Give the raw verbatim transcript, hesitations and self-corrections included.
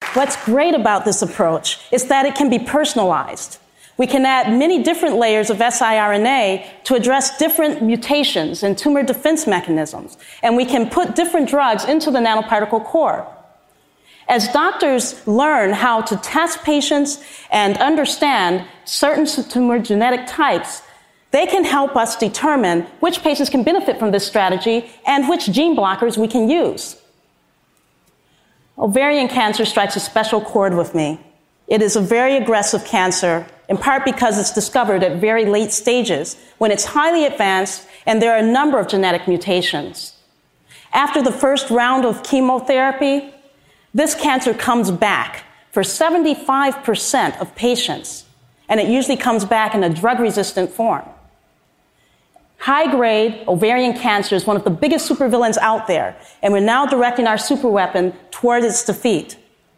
What's great about this approach is that it can be personalized. We can add many different layers of siRNA to address different mutations and tumor defense mechanisms, and we can put different drugs into the nanoparticle core. As doctors learn how to test patients and understand certain tumor genetic types, they can help us determine which patients can benefit from this strategy and which gene blockers we can use. Ovarian cancer strikes a special chord with me. It is a very aggressive cancer, in part because it's discovered at very late stages, when it's highly advanced and there are a number of genetic mutations. After the first round of chemotherapy, this cancer comes back for seventy-five percent of patients, and it usually comes back in a drug-resistant form. High-grade ovarian cancer is one of the biggest supervillains out there, and we're now directing our superweapon toward its defeat.